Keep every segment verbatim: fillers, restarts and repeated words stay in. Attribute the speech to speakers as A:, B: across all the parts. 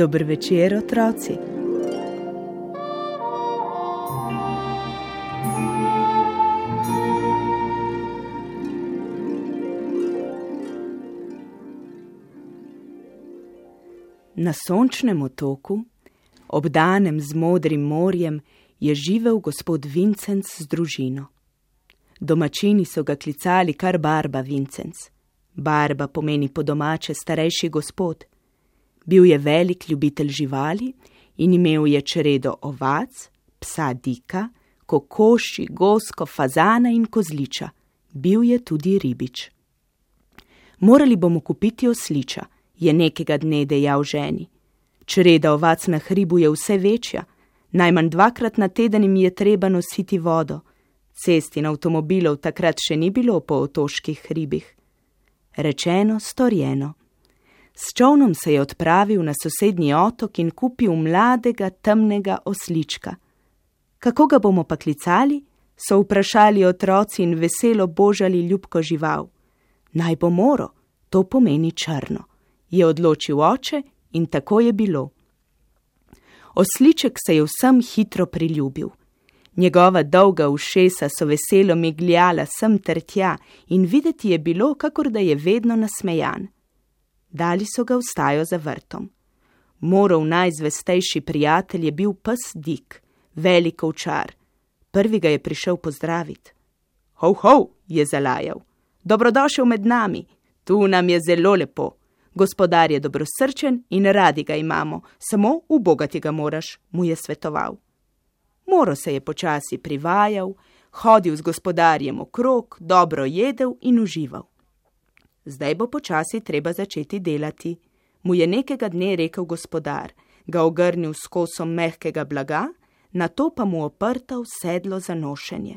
A: Dober večer, otroci. Na sončnem otoku, obdanem z modrim morjem, je živel gospod Vincenc z družino. Domačini so ga klicali kar Barba Vincenc. Barba pomeni po domače starejši gospod. Bil je velik ljubitelj živali in imel je čredo ovac, psa Dika, kokoši, gosko, fazana in kozliča. Bil je tudi ribič. Morali bomo kupiti osliča, je nekega dne dejal ženi. Čreda ovac na hribu je vse večja, najmanj dvakrat na teden jim je treba nositi vodo. Cest in avtomobilov takrat še ni bilo po otoških hribih. Rečeno, storjeno. S čolnom se je odpravil na sosednji otok in kupil mladega, temnega oslička. Kako ga bomo pa klicali? So vprašali otroci in veselo božali ljubko žival. Naj bo Moro, to pomeni črno, je odločil oče in tako je bilo. Osliček se je vsem hitro priljubil. Njegova dolga ušesa so veselo migljala sem ter tja in videti je bilo, kakor da je vedno nasmejan. Dali so ga v stajo za vrtom. Morov najzvestejši prijatelj je bil pes Dik, velik ovčar. Prvi ga je prišel pozdraviti. Hov, hov, je zalajal. Dobrodošel med nami, tu nam je zelo lepo. Gospodar je dobrosrčen in radi ga imamo, samo ubogati ga moraš, mu je svetoval. Moro se je počasi privajal, hodil z gospodarjem okrog, dobro jedel in užival. Zdaj bo počasi treba začeti delati, mu je nekega dne rekel gospodar, ga ogrnil s kosom mehkega blaga, nato pa mu oprtal sedlo za nošenje.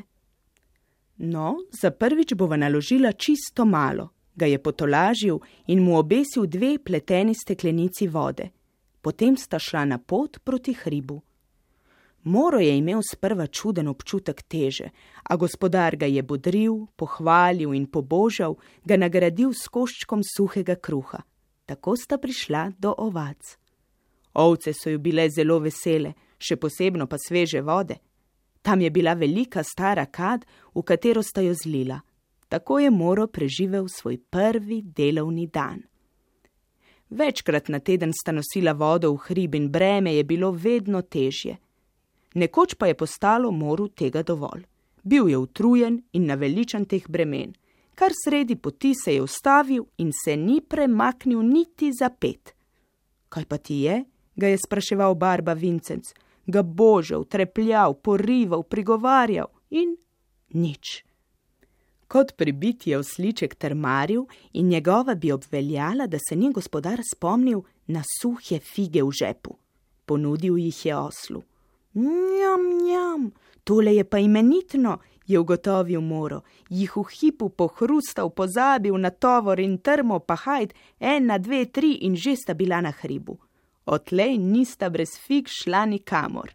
A: No, za prvič bova naložila čisto malo, ga je potolažil in mu obesil dve pleteni steklenici vode. Potem sta šla na pot proti hribu. Moro je imel sprva čuden občutek teže, a gospodar ga je bodril, pohvalil in pobožal, ga nagradil s koščkom suhega kruha. Tako sta prišla do ovac. Ovce so ju bile zelo vesele, še posebno pa sveže vode. Tam je bila velika stara kad, v katero sta jo zlila. Tako je Moro preživel svoj prvi delovni dan. Večkrat na teden sta nosila vodo v hrib in breme je bilo vedno težje. Nekoč pa je postalo Moru tega dovolj. Bil je utrujen in naveličan teh bremen. Kar sredi poti se je ustavil in se ni premaknil niti za pet. Kaj pa ti je? Ga je spraševal Barba Vincenc. Ga božal, trepljal, porival, prigovarjal in nič. Kot pribit je osliček trmaril in njegova bi obveljala, da se ni gospodar spomnil na suhe fige v žepu. Ponudil jih je oslu. Njam, njam, tole je pa imenitno, je ugotovil Moro. Jih v hipu pohrustal, pozabil na tovor in trmo, pa hajd, ena, dve, tri in že sta bila na hribu. Odtlej nista brez fig šla nikamor.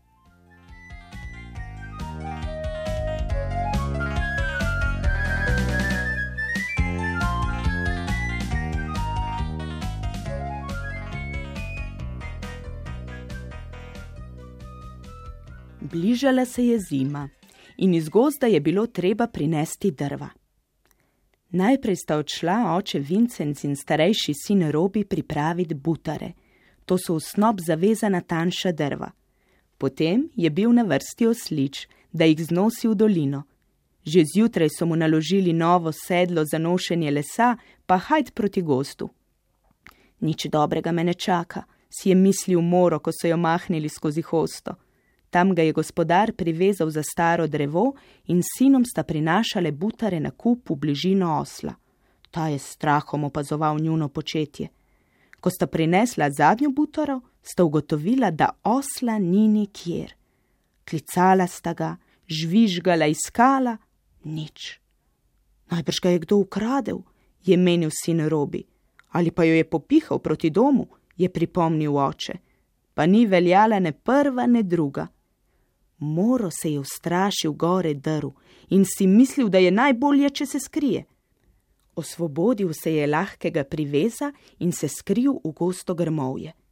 A: Bližala se je zima in iz gozda je bilo treba prinesti drva. Najprej sta odšla oče Vincenc in starejši sin Robi pripraviti butare. To so v snop zavezana tanjša drva. Potem je bil na vrsti oslič, da jih znosi v dolino. Že zjutraj so mu naložili novo sedlo za nošenje lesa, pa hajd proti gozdu. Nič dobrega me ne čaka, si je mislil Moro, ko so jo mahnili skozi hosto. Tam ga je gospodar privezal za staro drevo in sinom sta prinašale butare na kup v bližino osla. Ta je s strahom opazoval njuno početje. Ko sta prinesla zadnjo butaro, sta ugotovila, da osla ni nikjer. Klicala sta ga, žvižgala, iskala, nič. Najbrž ga je kdo ukradel, je menil sin Robi. Ali pa jo je popihal proti domu, je pripomnil oče. Pa ni veljala ne prva, ne druga. Moro se je ustrašil gore drv in si mislil, da je najbolje, če se skrije. Osvobodil se je lahkega priveza in se skril v gosto grmovje.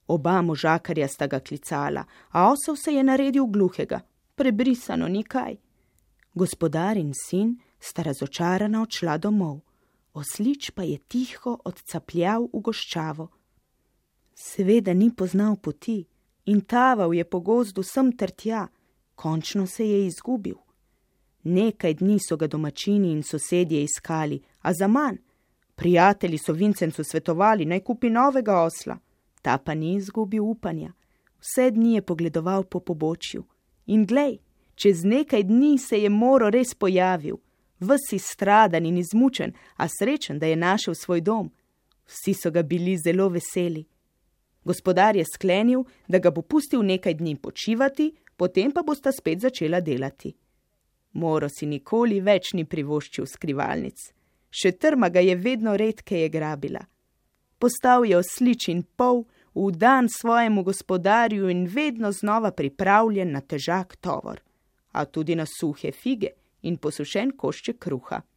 A: Oba možakarja sta ga klicala, a osel se je naredil gluhega. Prebrisano nikaj. Gospodar in sin sta razočarana odšla domov. Oslič pa je tiho odcapljal v goščavo. Seveda ni poznal poti in taval je po gozdu sem ter tja. Končno se je izgubil. Nekaj dni so ga domačini in sosedje iskali, a zaman. Prijatelji so Vincencu svetovali, naj kupi novega osla. Ta pa ni izgubil upanja. Vse dni je pogledoval po pobočju. In glej, čez nekaj dni se je Moro res pojavil. Ves izstradan in izmučen, a srečen, da je našel svoj dom. Vsi so ga bili zelo veseli. Gospodar je sklenil, da ga bo pustil nekaj dni počivati, potem pa bosta spet začela delati. Moro si nikoli več ni privoščil skrivalnic. Še trma ga je vedno redkeje grabila. Postal je oslič in pol, vdan svojemu gospodarju in vedno znova pripravljen na težak tovor, a tudi na suhe fige in posušen košček kruha.